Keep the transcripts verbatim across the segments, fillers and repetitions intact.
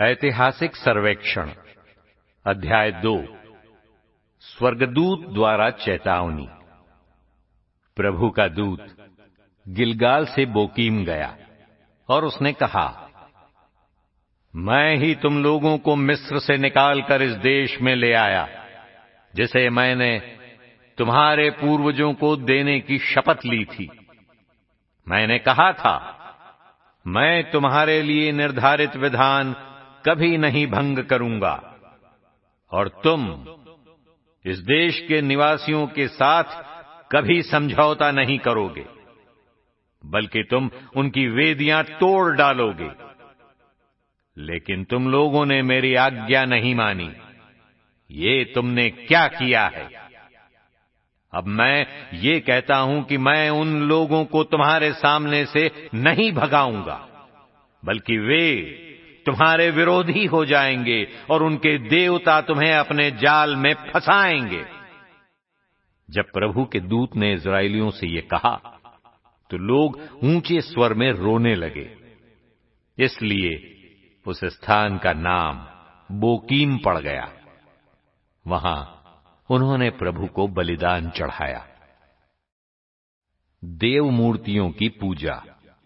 ऐतिहासिक सर्वेक्षण अध्याय दो स्वर्गदूत द्वारा चेतावनी। प्रभु का दूत गिलगाल से बोकीम गया और उसने कहा, मैं ही तुम लोगों को मिस्र से निकालकर इस देश में ले आया, जिसे मैंने तुम्हारे पूर्वजों को देने की शपथ ली थी। मैंने कहा था, मैं तुम्हारे लिए निर्धारित विधान कभी नहीं भंग करूंगा और तुम इस देश के निवासियों के साथ कभी समझौता नहीं करोगे, बल्कि तुम उनकी वेदियां तोड़ डालोगे। लेकिन तुम लोगों ने मेरी आज्ञा नहीं मानी। ये तुमने क्या किया है? अब मैं ये कहता हूं कि मैं उन लोगों को तुम्हारे सामने से नहीं भगाऊंगा, बल्कि वे तुम्हारे विरोधी हो जाएंगे और उनके देवता तुम्हें अपने जाल में फंसाएंगे। जब प्रभु के दूत ने इस्राएलियों से ये कहा, तो लोग ऊंचे स्वर में रोने लगे। इसलिए उस स्थान का नाम बोकीम पड़ गया। वहां उन्होंने प्रभु को बलिदान चढ़ाया। देव मूर्तियों की पूजा।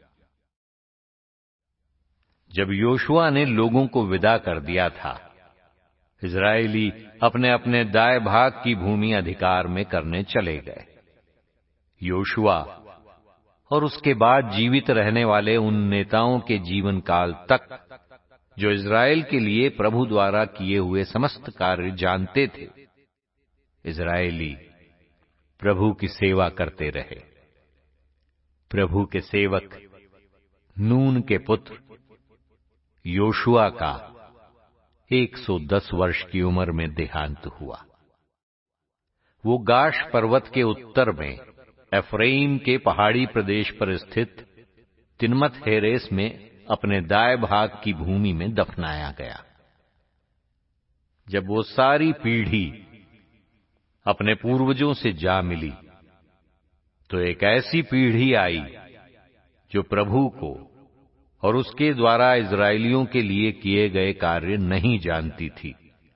जब योशुआ ने लोगों को विदा कर दिया था, इजरायली अपने अपने दाएं भाग की भूमि अधिकार में करने चले गए। योशुआ और उसके बाद जीवित रहने वाले उन नेताओं के जीवन काल तक, जो इजराइल के लिए प्रभु द्वारा किए हुए समस्त कार्य जानते थे, इजरायली प्रभु की सेवा करते रहे। प्रभु के सेवक नून के पुत्र योशुआ का एक सौ दस वर्ष की उम्र में देहांत हुआ। वो गाश पर्वत के उत्तर में एफ्राइम के पहाड़ी प्रदेश पर स्थित तिनमत हेरेस में अपने दाएं भाग की भूमि में दफनाया गया। जब वो सारी पीढ़ी अपने पूर्वजों से जा मिली, तो एक ऐसी पीढ़ी आई जो प्रभु को और उसके द्वारा इजरायलियों के लिए किए गए कार्य नहीं जानती थी।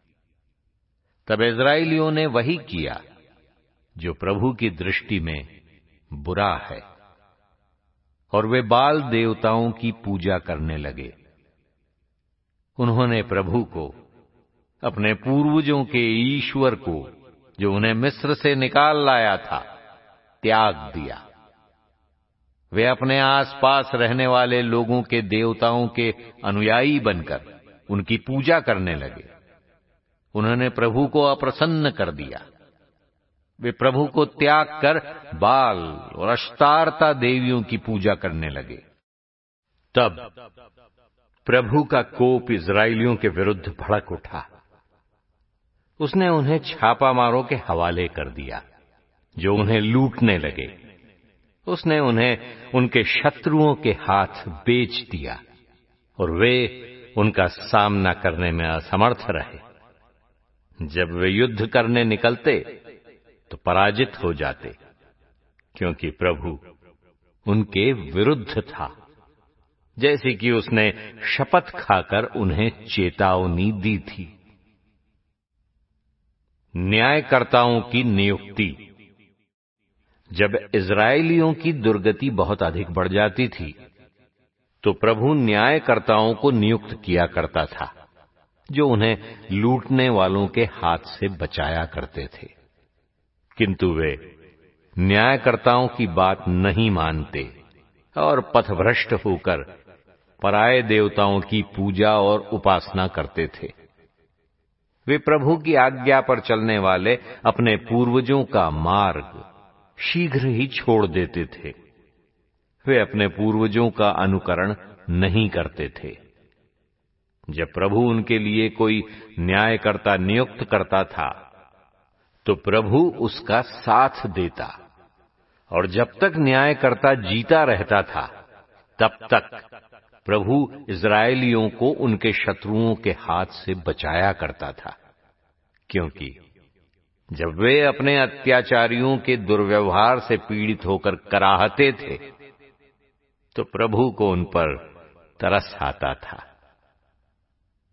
तब इजरायलियों ने वही किया जो प्रभु की दृष्टि में बुरा है, और वे बाल देवताओं की पूजा करने लगे। उन्होंने प्रभु को, अपने पूर्वजों के ईश्वर को, जो उन्हें मिस्र से निकाल लाया था, त्याग दिया। वे अपने आसपास रहने वाले लोगों के देवताओं के अनुयायी बनकर उनकी पूजा करने लगे। उन्होंने प्रभु को अप्रसन्न कर दिया। वे प्रभु को त्याग कर बाल और अश्तारता देवियों की पूजा करने लगे। तब प्रभु का कोप इजरायलियों के विरुद्ध भड़क उठा। उसने उन्हें छापामारों के हवाले कर दिया, जो उन्हें लूटने लगे। उसने उन्हें उनके शत्रुओं के हाथ बेच दिया और वे उनका सामना करने में असमर्थ रहे। जब वे युद्ध करने निकलते तो पराजित हो जाते, क्योंकि प्रभु उनके विरुद्ध था, जैसे कि उसने शपथ खाकर उन्हें चेतावनी दी थी। न्यायकर्ताओं की नियुक्ति। जब इजरायलियों की दुर्गति बहुत अधिक बढ़ जाती थी, तो प्रभु न्यायकर्ताओं को नियुक्त किया करता था, जो उन्हें लूटने वालों के हाथ से बचाया करते थे। किंतु वे न्यायकर्ताओं की बात नहीं मानते और पथभ्रष्ट होकर पराये देवताओं की पूजा और उपासना करते थे। वे प्रभु की आज्ञा पर चलने वाले अपने पूर्वजों का मार्ग शीघ्र ही छोड़ देते थे। वे अपने पूर्वजों का अनुकरण नहीं करते थे। जब प्रभु उनके लिए कोई न्यायकर्ता नियुक्त करता था, तो प्रभु उसका साथ देता, और जब तक न्यायकर्ता जीता रहता था, तब तक प्रभु इजरायलियों को उनके शत्रुओं के हाथ से बचाया करता था। क्योंकि जब वे अपने अत्याचारियों के दुर्व्यवहार से पीड़ित होकर कराहते थे, तो प्रभु को उन पर तरस आता था।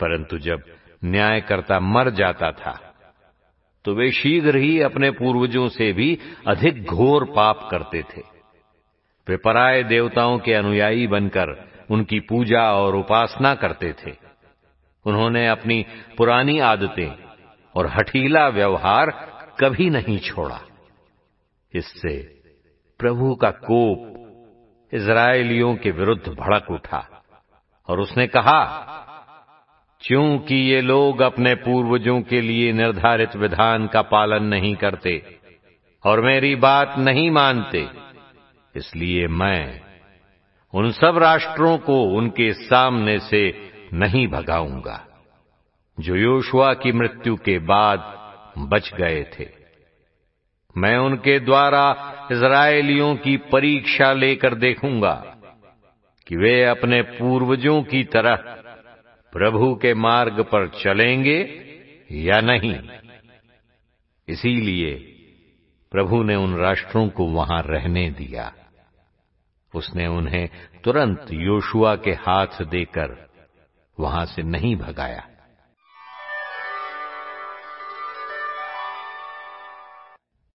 परंतु जब न्यायकर्ता मर जाता था तो वे शीघ्र ही अपने पूर्वजों से भी अधिक घोर पाप करते थे। वे पराये देवताओं के अनुयायी बनकर उनकी पूजा और उपासना करते थे। उन्होंने अपनी पुरानी आदतें और हठीला व्यवहार कभी नहीं छोड़ा। इससे प्रभु का कोप इस्राएलियों के विरुद्ध भड़क उठा और उसने कहा, क्योंकि ये लोग अपने पूर्वजों के लिए निर्धारित विधान का पालन नहीं करते और मेरी बात नहीं मानते, इसलिए मैं उन सब राष्ट्रों को उनके सामने से नहीं भगाऊंगा जो योशुआ की मृत्यु के बाद बच गए थे। मैं उनके द्वारा इस्राएलियों की परीक्षा लेकर देखूंगा कि वे अपने पूर्वजों की तरह प्रभु के मार्ग पर चलेंगे या नहीं। इसीलिए प्रभु ने उन राष्ट्रों को वहां रहने दिया। उसने उन्हें तुरंत योशुआ के हाथ देकर वहां से नहीं भगाया।